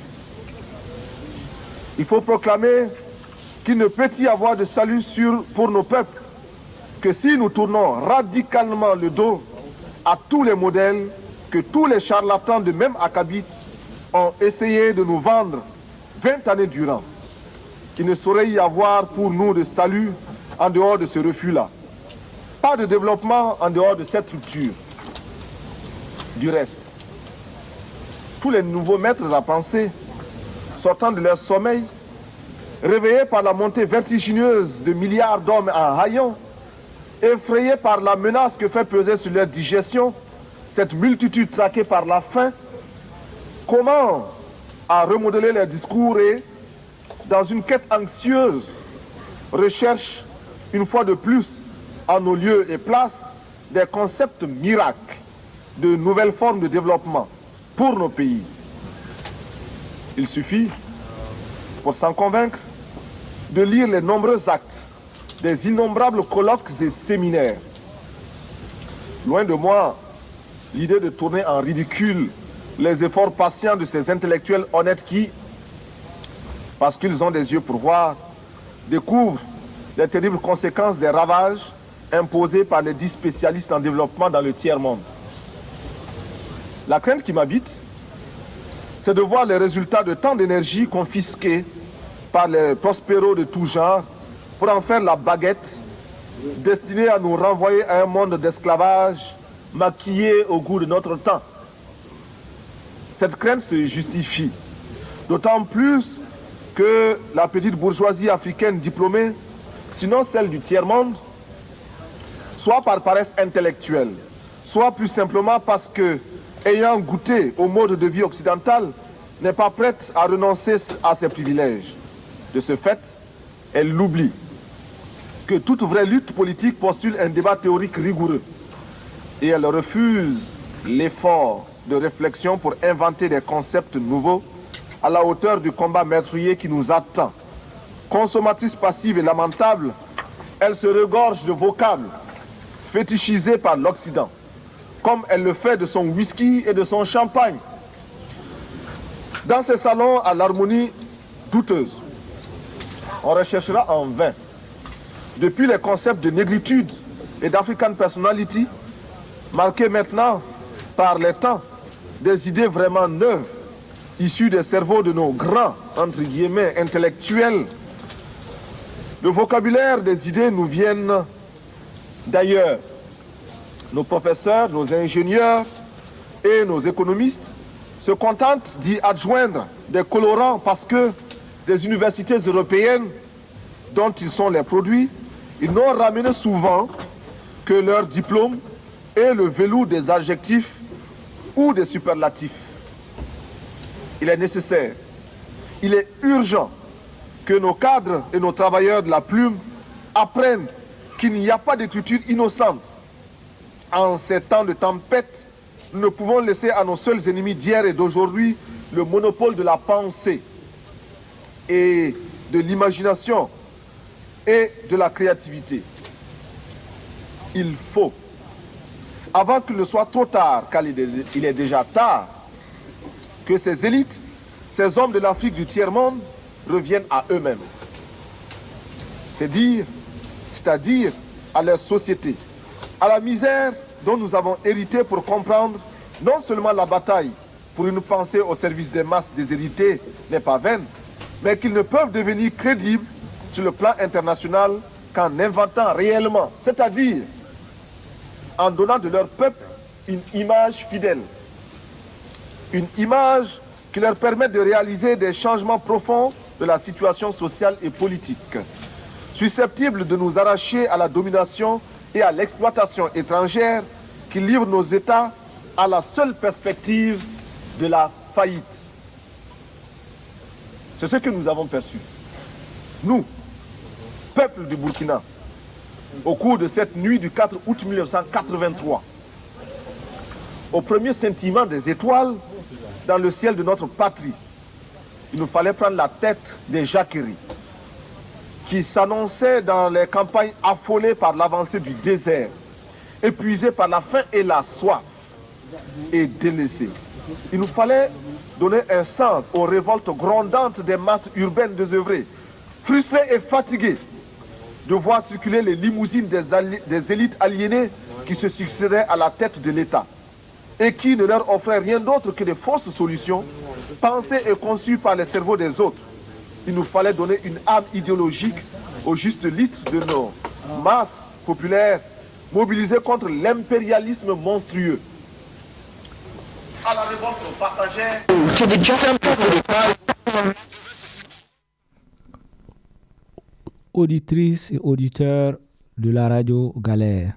Il faut proclamer qu'il ne peut y avoir de salut sur, pour nos peuples que si nous tournons radicalement le dos à tous les modèles que tous les charlatans de même acabit ont essayé de nous vendre vingt années durant. Il ne saurait y avoir pour nous de salut en dehors de ce refus-là. Pas de développement en dehors de cette structure. Du reste, tous les nouveaux maîtres à penser, sortant de leur sommeil, réveillés par la montée vertigineuse de milliards d'hommes en haillons, effrayés par la menace que fait peser sur leur digestion cette multitude traquée par la faim, commencent à remodeler leurs discours et, dans une quête anxieuse, recherchent une fois de plus en nos lieux et places des concepts miracles de nouvelles formes de développement pour nos pays. Il suffit, pour s'en convaincre, de lire les nombreux actes des innombrables colloques et séminaires. Loin de moi l'idée de tourner en ridicule les efforts patients de ces intellectuels honnêtes qui, parce qu'ils ont des yeux pour voir, découvrent les terribles conséquences des ravages imposés par les dix spécialistes en développement dans le tiers-monde. La crainte qui m'habite, c'est de voir les résultats de tant d'énergie confisquée par les prospéros de tout genre pour en faire la baguette destinée à nous renvoyer à un monde d'esclavage maquillé au goût de notre temps. Cette crainte se justifie, d'autant plus que la petite bourgeoisie africaine diplômée, sinon celle du tiers-monde, soit par paresse intellectuelle, soit plus simplement parce que, ayant goûté au mode de vie occidental, n'est pas prête à renoncer à ses privilèges. De ce fait, elle l'oublie que toute vraie lutte politique postule un débat théorique rigoureux et elle refuse l'effort de réflexion pour inventer des concepts nouveaux à la hauteur du combat meurtrier qui nous attend. Consommatrice passive et lamentable, elle se regorge de vocables fétichisés par l'Occident, comme elle le fait de son whisky et de son champagne. Dans ces salons à l'harmonie douteuse, on recherchera en vain, depuis les concepts de négritude et d'African personality, marqués maintenant par les temps, des idées vraiment neuves, issues des cerveaux de nos grands, entre guillemets, intellectuels. Le vocabulaire des idées nous viennent d'ailleurs. Nos professeurs, nos ingénieurs et nos économistes se contentent d'y adjoindre des colorants parce que des universités européennes dont ils sont les produits, ils n'ont ramené souvent que leur diplôme et le velours des adjectifs ou des superlatifs. Il est nécessaire, il est urgent que nos cadres et nos travailleurs de la plume apprennent qu'il n'y a pas d'écriture innocente. En ces temps de tempête, nous ne pouvons laisser à nos seuls ennemis d'hier et d'aujourd'hui le monopole de la pensée et de l'imagination et de la créativité. Il faut, avant qu'il ne soit trop tard, car il est déjà tard, que ces élites, ces hommes de l'Afrique du tiers-monde reviennent à eux-mêmes. C'est dire, c'est-à-dire à leur société, à la misère dont nous avons hérité pour comprendre non seulement la bataille pour une pensée au service des masses déshéritées n'est pas vaine, mais qu'ils ne peuvent devenir crédibles sur le plan international qu'en inventant réellement, c'est-à-dire en donnant de leur peuple une image fidèle, une image qui leur permet de réaliser des changements profonds de la situation sociale et politique, susceptibles de nous arracher à la domination et à l'exploitation étrangère qui livre nos États à la seule perspective de la faillite. C'est ce que nous avons perçu. Nous, peuple du Burkina, au cours de cette nuit du quatre août mille neuf cent quatre-vingt-trois, au premier scintillement des étoiles dans le ciel de notre patrie, il nous fallait prendre la tête des jacqueries qui s'annonçaient dans les campagnes affolées par l'avancée du désert, épuisées par la faim et la soif et délaissées. Il nous fallait donner un sens aux révoltes grondantes des masses urbaines désœuvrées, frustrées et fatiguées de voir circuler les limousines des, des élites aliénées qui se succédaient à la tête de l'État et qui ne leur offraient rien d'autre que des fausses solutions pensées et conçues par les cerveaux des autres. Il nous fallait donner une âme idéologique au juste litre de nos masses populaires mobilisées contre l'impérialisme monstrueux. À la révolte passagère. Auditrices et auditeurs de la radio Galère,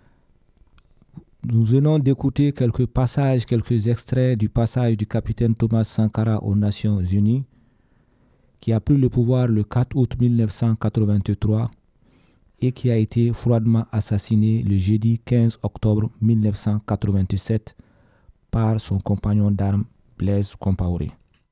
nous venons d'écouter quelques passages, quelques extraits du passage du capitaine Thomas Sankara aux Nations Unies, qui a pris le pouvoir le quatre août mille neuf cent quatre-vingt-trois et qui a été froidement assassiné le jeudi quinze octobre mille neuf cent quatre-vingt-sept par son compagnon d'armes Blaise Compaoré.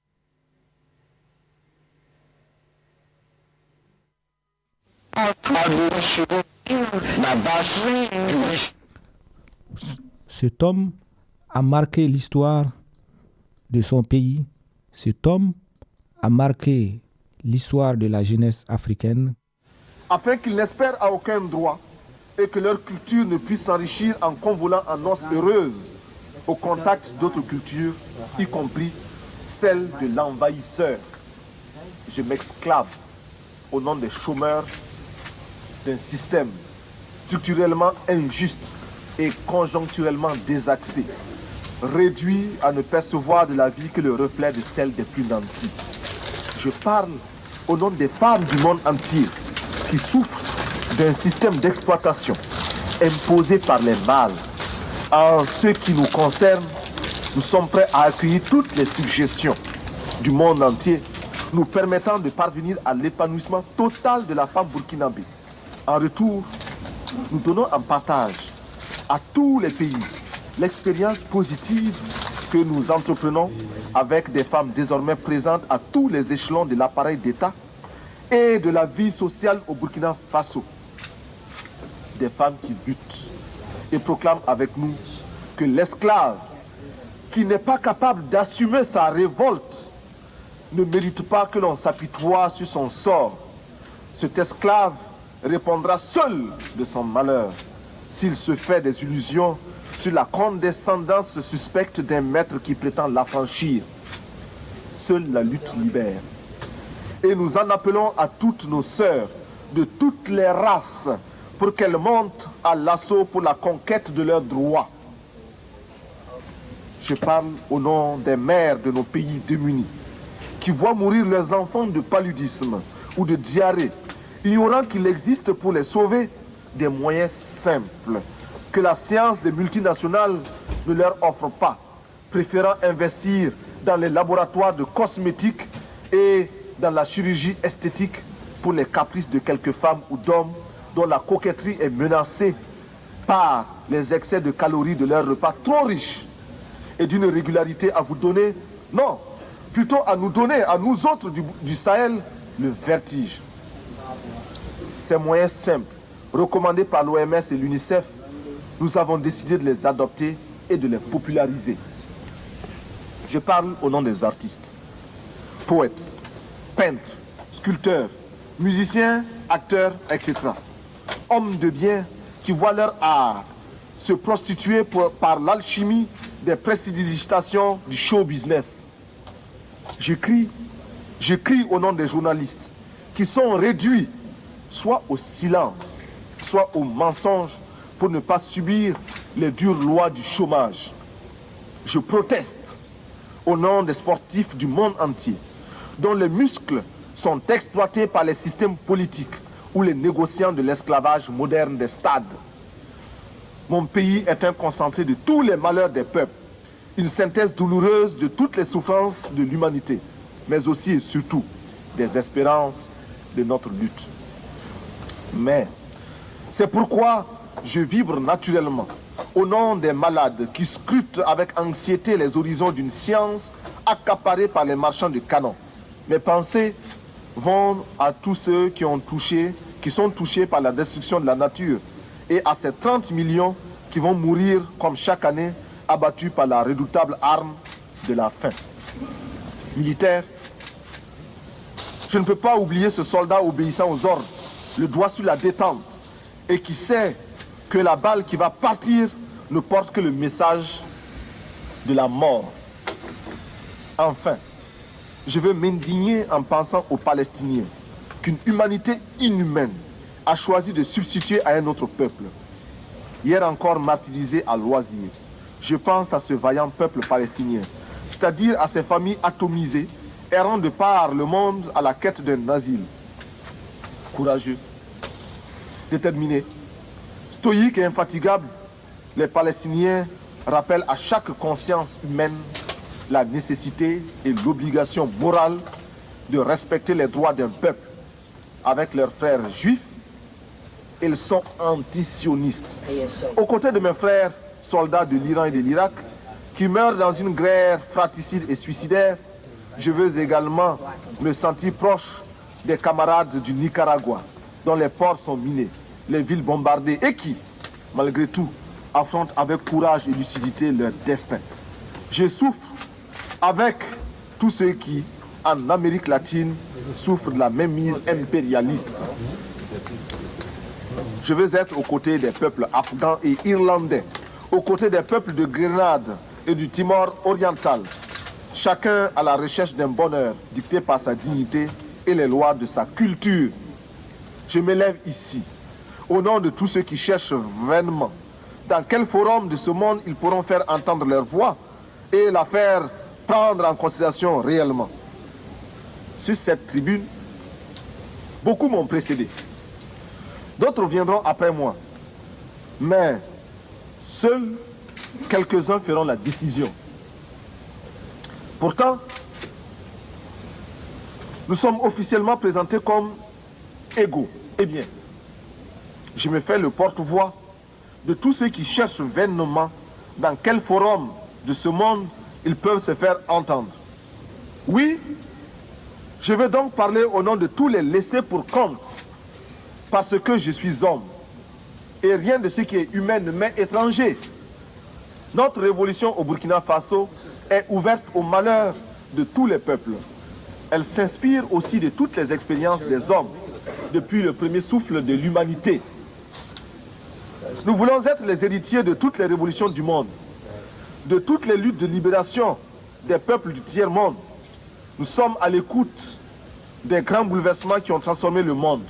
Cet homme a marqué l'histoire de son pays. Cet homme a marqué l'histoire de la jeunesse africaine. Afin qu'ils n'espèrent à aucun droit et que leur culture ne puisse s'enrichir en convolant en noces heureuses au contact d'autres cultures, y compris celle de l'envahisseur. Je m'exclave au nom des chômeurs d'un système structurellement injuste et conjoncturellement désaxé, réduit à ne percevoir de la vie que le reflet de celle des plus nantis. Je parle au nom des femmes du monde entier qui souffrent d'un système d'exploitation imposé par les mâles. En ce qui nous concerne, nous sommes prêts à accueillir toutes les suggestions du monde entier nous permettant de parvenir à l'épanouissement total de la femme burkinabé. En retour, nous donnons en partage à tous les pays l'expérience positive que nous entreprenons avec des femmes désormais présentes à tous les échelons de l'appareil d'État et de la vie sociale au Burkina Faso. Des femmes qui luttent et proclament avec nous que l'esclave qui n'est pas capable d'assumer sa révolte ne mérite pas que l'on s'apitoie sur son sort. Cet esclave répondra seul de son malheur s'il se fait des illusions sur la condescendance suspecte d'un maître qui prétend l'affranchir. Seule la lutte libère. Et nous en appelons à toutes nos sœurs de toutes les races pour qu'elles montent à l'assaut pour la conquête de leurs droits. Je parle au nom des mères de nos pays démunis qui voient mourir leurs enfants de paludisme ou de diarrhée, ignorant qu'il existe pour les sauver des moyens simples que la science des multinationales ne leur offre pas, préférant investir dans les laboratoires de cosmétiques et dans la chirurgie esthétique pour les caprices de quelques femmes ou d'hommes dont la coquetterie est menacée par les excès de calories de leurs repas trop riches et d'une régularité à vous donner, non, plutôt à nous donner, à nous autres du, du Sahel, le vertige. Ces moyens simples, recommandés par l'O M S et l'UNICEF, nous avons décidé de les adopter et de les populariser. Je parle au nom des artistes, poètes, peintres, sculpteurs, musiciens, acteurs, et cetera. Hommes de bien qui voient leur art se prostituer pour, par l'alchimie des prestidigitations du show business. J'écris, j'écris au nom des journalistes qui sont réduits soit au silence, soit au mensonge pour ne pas subir les dures lois du chômage. Je proteste au nom des sportifs du monde entier dont les muscles sont exploités par les systèmes politiques ou les négociants de l'esclavage moderne des stades. Mon pays est un concentré de tous les malheurs des peuples, une synthèse douloureuse de toutes les souffrances de l'humanité, mais aussi et surtout des espérances de notre lutte. Mais c'est pourquoi je vibre naturellement au nom des malades qui scrutent avec anxiété les horizons d'une science accaparée par les marchands de canons. Mes pensées vont à tous ceux qui ont touché, qui sont touchés par la destruction de la nature et à ces trente millions qui vont mourir comme chaque année abattus par la redoutable arme de la faim. Militaire, je ne peux pas oublier ce soldat obéissant aux ordres, le doigt sur la détente, et qui sait que la balle qui va partir ne porte que le message de la mort. Enfin, je veux m'indigner en pensant aux Palestiniens qu'une humanité inhumaine a choisi de substituer à un autre peuple. Hier encore martyrisé à loisir, je pense à ce vaillant peuple palestinien, c'est-à-dire à ces familles atomisées, errant de par le monde à la quête d'un asile. Courageux, déterminés, stoïques et infatigables, les Palestiniens rappellent à chaque conscience humaine la nécessité et l'obligation morale de respecter les droits d'un peuple. Avec leurs frères juifs, ils sont antisionistes. Aux côtés de mes frères soldats de l'Iran et de l'Irak, qui meurent dans une guerre fratricide et suicidaire, je veux également me sentir proche des camarades du Nicaragua, dont les ports sont minés, les villes bombardées et qui, malgré tout, affrontent avec courage et lucidité leur destin. Je souffre avec tous ceux qui, en Amérique latine, souffrent de la même mise impérialiste. Je veux être aux côtés des peuples afghans et irlandais, aux côtés des peuples de Grenade et du Timor oriental, chacun à la recherche d'un bonheur dicté par sa dignité et les lois de sa culture. Je m'élève ici, au nom de tous ceux qui cherchent vainement dans quel forum de ce monde ils pourront faire entendre leur voix et la faire prendre en considération réellement. Sur cette tribune, beaucoup m'ont précédé. D'autres viendront après moi. Mais seuls quelques-uns feront la décision. Pourtant, nous sommes officiellement présentés comme égaux. Eh bien, je me fais le porte-voix de tous ceux qui cherchent vainement dans quel forum de ce monde ils peuvent se faire entendre. Oui, je vais donc parler au nom de tous les laissés pour compte, parce que je suis homme, et rien de ce qui est humain ne m'est étranger. Notre révolution au Burkina Faso est ouverte au malheur de tous les peuples. Elle s'inspire aussi de toutes les expériences des hommes, depuis le premier souffle de l'humanité. Nous voulons être les héritiers de toutes les révolutions du monde, de toutes les luttes de libération des peuples du tiers-monde. Nous sommes à l'écoute des grands bouleversements qui ont transformé le monde.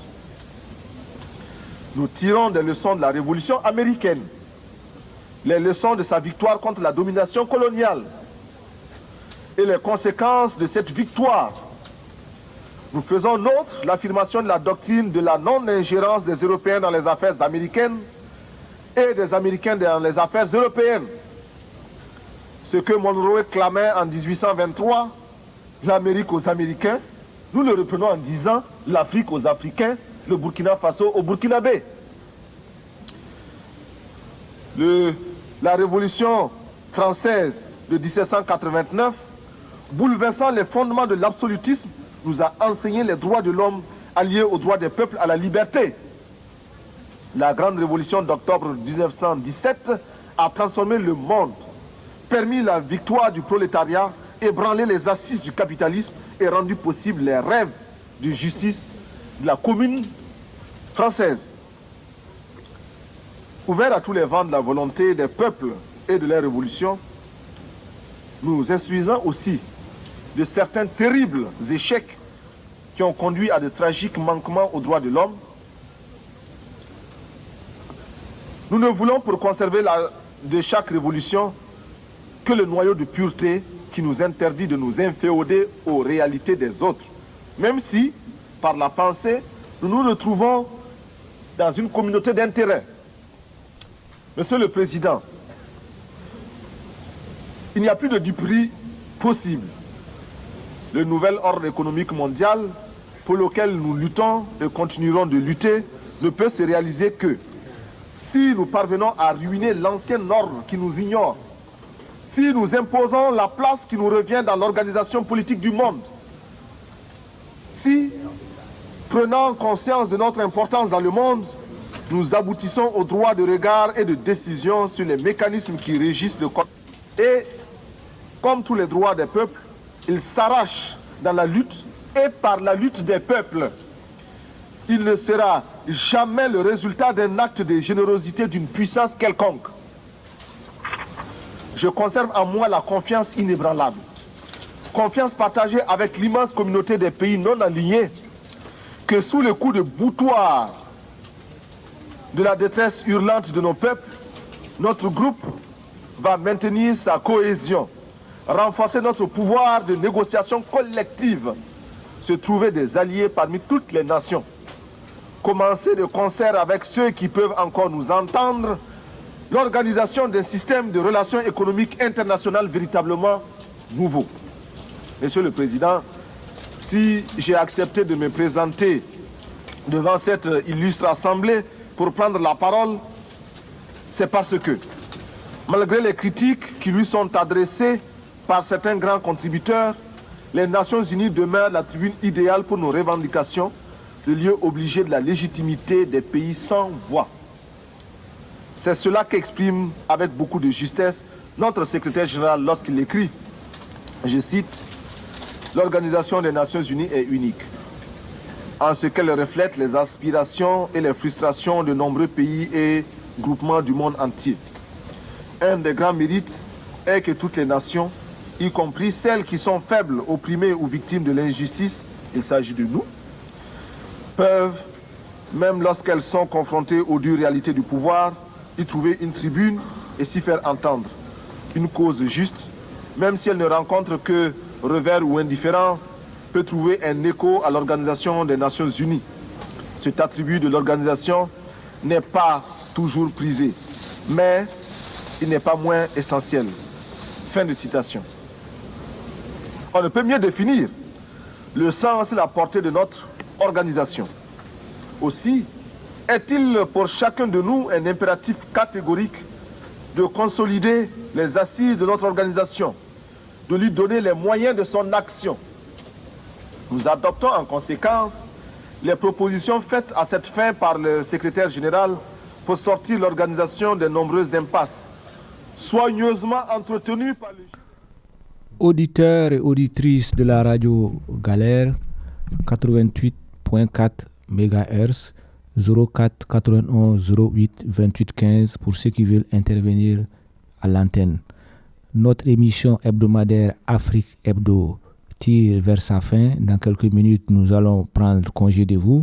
Nous tirons des leçons de la révolution américaine, les leçons de sa victoire contre la domination coloniale et les conséquences de cette victoire. Nous faisons nôtre l'affirmation de la doctrine de la non-ingérence des Européens dans les affaires américaines et des Américains dans les affaires européennes. Ce que Monroe clamait en mille huit cent vingt-trois, l'Amérique aux Américains, nous le reprenons en disant l'Afrique aux Africains, le Burkina Faso aux Burkinabés. Le, la révolution française de mille sept cent quatre-vingt-neuf, bouleversant les fondements de l'absolutisme, nous a enseigné les droits de l'homme alliés aux droits des peuples à la liberté. La grande révolution d'octobre mille neuf cent dix-sept a transformé le monde, permis la victoire du prolétariat, ébranlé les assises du capitalisme et rendu possible les rêves de justice de la commune française. Ouvert à tous les vents de la volonté des peuples et de leur révolution, nous instruisons aussi de certains terribles échecs qui ont conduit à de tragiques manquements aux droits de l'homme. Nous ne voulons pour conserver la, de chaque révolution que le noyau de pureté qui nous interdit de nous inféoder aux réalités des autres, même si, par la pensée, nous nous retrouvons dans une communauté d'intérêts. Monsieur le Président, il n'y a plus de duperie possible. Le nouvel ordre économique mondial pour lequel nous luttons et continuerons de lutter ne peut se réaliser que si nous parvenons à ruiner l'ancien ordre qui nous ignore, si nous imposons la place qui nous revient dans l'organisation politique du monde, si, prenant conscience de notre importance dans le monde, nous aboutissons au droit de regard et de décision sur les mécanismes qui régissent le corps. Et, comme tous les droits des peuples, ils s'arrachent dans la lutte et par la lutte des peuples. Il ne sera jamais le résultat d'un acte de générosité d'une puissance quelconque. Je conserve en moi la confiance inébranlable. Confiance partagée avec l'immense communauté des pays non alignés que sous le coup de boutoir de la détresse hurlante de nos peuples, notre groupe va maintenir sa cohésion, renforcer notre pouvoir de négociation collective, se trouver des alliés parmi toutes les nations, commencer de concert avec ceux qui peuvent encore nous entendre, l'organisation d'un système de relations économiques internationales véritablement nouveau. Monsieur le Président, si j'ai accepté de me présenter devant cette illustre assemblée pour prendre la parole, c'est parce que, malgré les critiques qui lui sont adressées par certains grands contributeurs, les Nations Unies demeurent la tribune idéale pour nos revendications, le lieu obligé de la légitimité des pays sans voix. C'est cela qu'exprime avec beaucoup de justesse notre secrétaire général lorsqu'il écrit, je cite, « L'Organisation des Nations Unies est unique, en ce qu'elle reflète les aspirations et les frustrations de nombreux pays et groupements du monde entier. Un des grands mérites est que toutes les nations, y compris celles qui sont faibles, opprimées ou victimes de l'injustice, il s'agit de nous, peuvent, même lorsqu'elles sont confrontées aux dures réalités du pouvoir, y trouver une tribune et s'y faire entendre. Une cause juste, même si elle ne rencontre que revers ou indifférence, peut trouver un écho à l'Organisation des Nations Unies. Cet attribut de l'organisation n'est pas toujours prisé, mais il n'est pas moins essentiel. » Fin de citation. On ne peut mieux définir le sens et la portée de notre organisation. Aussi, est-il pour chacun de nous un impératif catégorique de consolider les assises de notre organisation, de lui donner les moyens de son action. Nous adoptons en conséquence les propositions faites à cette fin par le secrétaire général pour sortir l'organisation des nombreuses impasses, soigneusement entretenues par les... Auditeurs et auditrices de la radio Galère, quatre-vingt-huit virgule quatre mégahertz, zéro quatre quatre-vingt-onze zéro huit vingt-huit quinze pour ceux qui veulent intervenir à l'antenne. Notre émission hebdomadaire Afrique Hebdo tire vers sa fin. Dans quelques minutes, nous allons prendre congé de vous.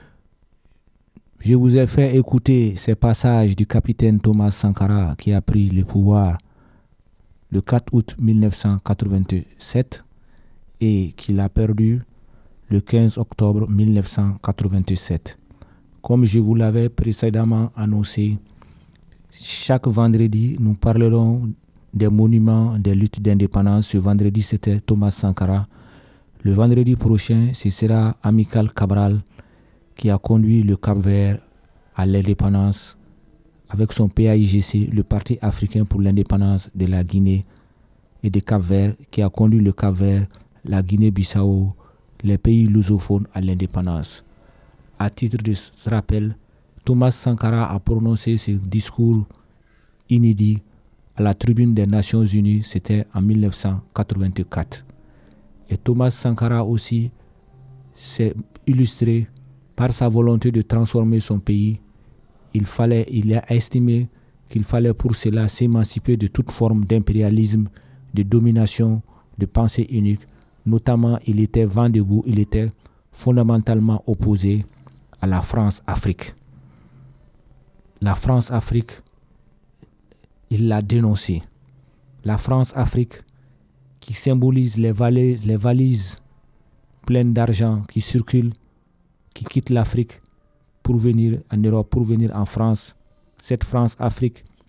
Je vous ai fait écouter ces passages du capitaine Thomas Sankara qui a pris le pouvoir le quatre août mille neuf cent quatre-vingt-sept et qui l'a perdu le quinze octobre mille neuf cent quatre-vingt-sept. Comme je vous l'avais précédemment annoncé, chaque vendredi, nous parlerons des monuments des luttes d'indépendance. Ce vendredi, c'était Thomas Sankara. Le vendredi prochain, ce sera Amical Cabral qui a conduit le Cap-Vert à l'indépendance avec son P A I G C, le Parti africain pour l'indépendance de la Guinée et de Cap-Vert, qui a conduit le Cap-Vert, la Guinée-Bissau, les pays lusophones à l'indépendance. À titre de rappel, Thomas Sankara a prononcé ce discours inédit à la tribune des Nations Unies, c'était en mille neuf cent quatre-vingt-quatre. Et Thomas Sankara aussi s'est illustré par sa volonté de transformer son pays. Il fallait, il a estimé qu'il fallait pour cela s'émanciper de toute forme d'impérialisme, de domination, de pensée unique. Notamment, il était vent debout, il était fondamentalement opposé à la France-Afrique. La France-Afrique, il l'a dénoncé. La France-Afrique qui symbolise les valises, les valises pleines d'argent qui circulent, qui quittent l'Afrique pour venir en Europe, pour venir en France. Cette France-Afrique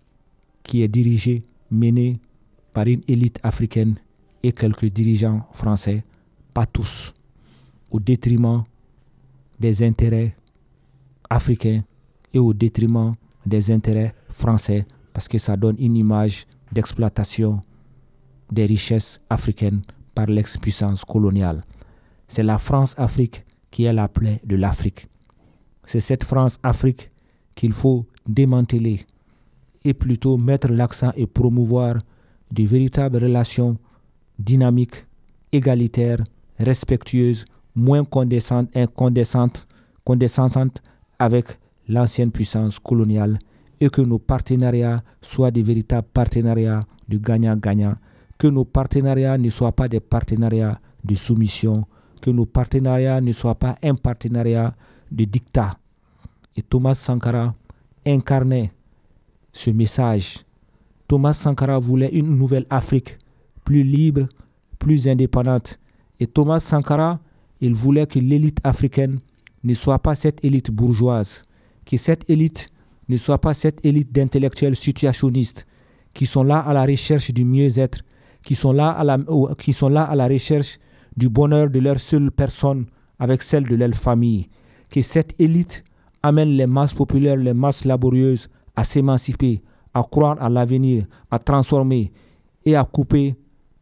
qui est dirigé, mené par une élite africaine et quelques dirigeants français, pas tous, au détriment des intérêts africains et au détriment des intérêts français, parce que ça donne une image d'exploitation des richesses africaines par l'ex-puissance coloniale. C'est la France-Afrique qui est la plaie de l'Afrique. C'est cette France-Afrique qu'il faut démanteler et plutôt mettre l'accent et promouvoir de véritables relations dynamiques, égalitaires, respectueuses, moins condescendantes, condescendantes, condescendantes avec l'ancienne puissance coloniale, et que nos partenariats soient des véritables partenariats de gagnant-gagnant, que nos partenariats ne soient pas des partenariats de soumission, que nos partenariats ne soient pas un partenariat de dictat. Et Thomas Sankara incarnait ce message. Thomas Sankara voulait une nouvelle Afrique plus libre, plus indépendante. Et Thomas Sankara, il voulait que l'élite africaine ne soit pas cette élite bourgeoise, que cette élite ne soit pas cette élite d'intellectuels situationnistes qui sont là à la recherche du mieux-être, qui sont là à la, qui sont là à la recherche du bonheur de leur seule personne avec celle de leur famille. Que cette élite amène les masses populaires, les masses laborieuses à s'émanciper, à croire à l'avenir, à transformer et à couper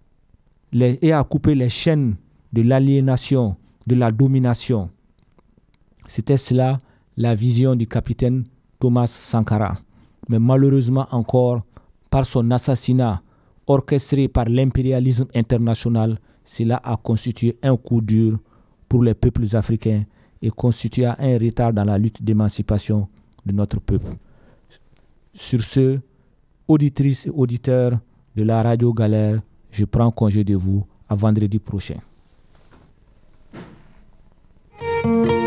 les, et à couper les chaînes de l'aliénation, de la domination. C'était cela la vision du capitaine Thomas Sankara. Mais malheureusement encore, par son assassinat orchestré par l'impérialisme international, cela a constitué un coup dur pour les peuples africains et constitué un retard dans la lutte d'émancipation de notre peuple. Sur ce, auditrices et auditeurs de la Radio Galère, je prends congé de vous à vendredi prochain.